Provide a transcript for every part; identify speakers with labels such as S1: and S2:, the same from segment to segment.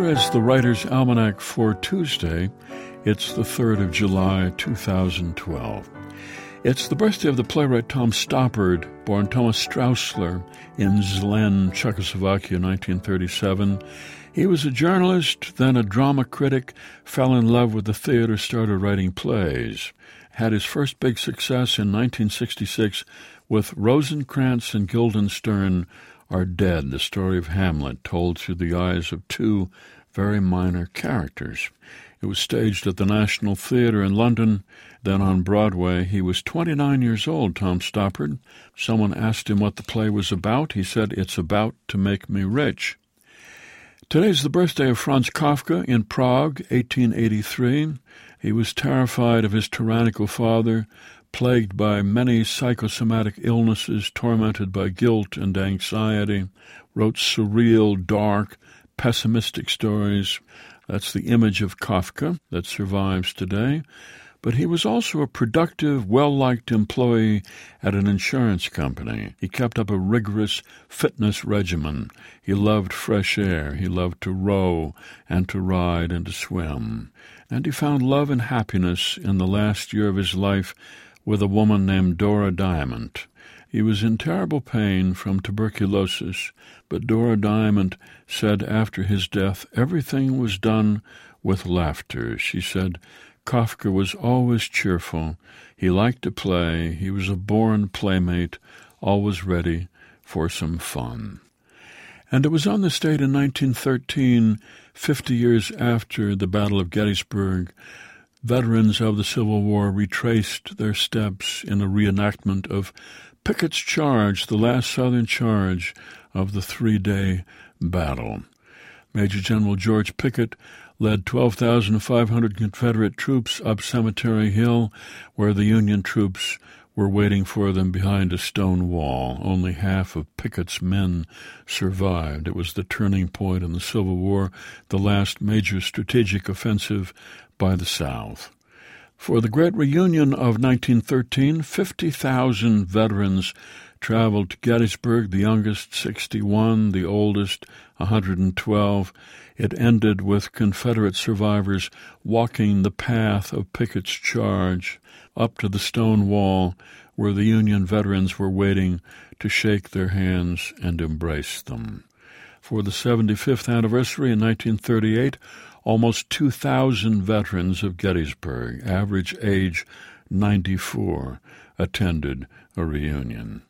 S1: is the Writer's Almanac for Tuesday. It's the 3rd of July, 2012. It's the birthday of the playwright Tom Stoppard, born Thomas Straussler in Zlin, Czechoslovakia, in 1937. He was a journalist, then a drama critic, fell in love with the theater, started writing plays. Had his first big success in 1966 with Rosencrantz and Guildenstern Are Dead, the story of Hamlet told through the eyes of two very minor characters. It was staged at the National Theatre in London, then on Broadway. He was 29 years old, Tom Stoppard. Someone asked him what the play was about. He said, "It's about to make me rich." Today's the birthday of Franz Kafka in Prague, 1883. He was terrified of his tyrannical father, plagued by many psychosomatic illnesses, tormented by guilt and anxiety, wrote surreal, dark, pessimistic stories. That's the image of Kafka that survives today. But he was also a productive, well-liked employee at an insurance company. He kept up a rigorous fitness regimen. He loved fresh air. He loved to row and to ride and to swim. And he found love and happiness in the last year of his life with a woman named Dora Diamond. He was in terrible pain from tuberculosis, but Dora Diamond said after his death everything was done with laughter. She said, Kafka was always cheerful. He liked to play. He was a born playmate, always ready for some fun. And it was on this date in 1913, 50 years after the Battle of Gettysburg, veterans of the Civil War retraced their steps in a reenactment of Pickett's Charge, the last Southern charge of the three-day battle. Major General George Pickett led 12,500 Confederate troops up Cemetery Hill, where the Union troops were waiting for them behind a stone wall. Only half of Pickett's men survived. It was the turning point in the Civil War, the last major strategic offensive by the South. For the Great Reunion of 1913, 50,000 veterans traveled to Gettysburg, the youngest 61, the oldest 112. It ended with Confederate survivors walking the path of Pickett's charge up to the stone wall where the Union veterans were waiting to shake their hands and embrace them. For the 75th anniversary in 1938, almost 2,000 veterans of Gettysburg, average age 94, attended a reunion.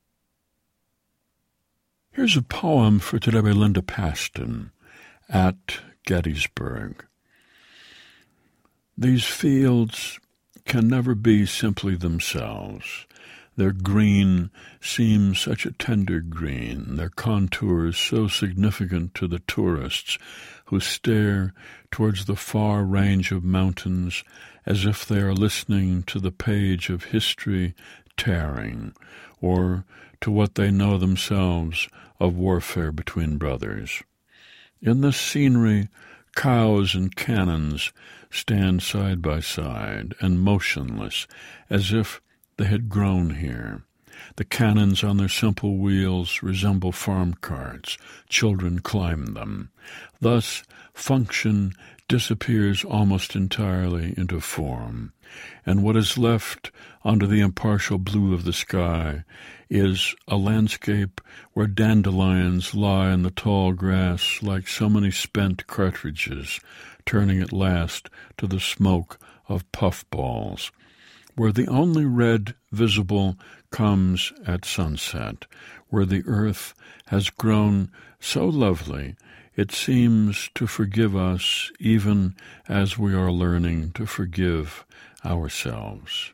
S1: Here's a poem for today by Linda Paston, At Gettysburg. These fields can never be simply themselves. Their green seems such a tender green, their contours so significant to the tourists who stare towards the far range of mountains as if they are listening to the page of history tearing, or to what they know themselves of warfare between brothers. In this scenery, cows and cannons stand side by side and motionless, as if they had grown here. The cannons on their simple wheels resemble farm carts. Children climb them. Thus, function disappears almost entirely into form, and what is left under the impartial blue of the sky is a landscape where dandelions lie in the tall grass like so many spent cartridges, turning at last to the smoke of puffballs, where the only red visible comes at sunset, where the earth has grown so lovely it seems to forgive us even as we are learning to forgive ourselves.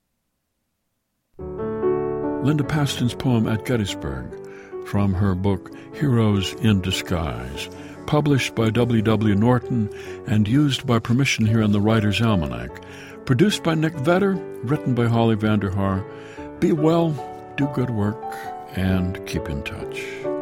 S1: Linda Paston's poem At Gettysburg, from her book Heroes in Disguise, published by W.W. Norton and used by permission here in the Writer's Almanac. Produced by Nick Vetter, written by Holly Vanderhaar. Be well, do good work, and keep in touch.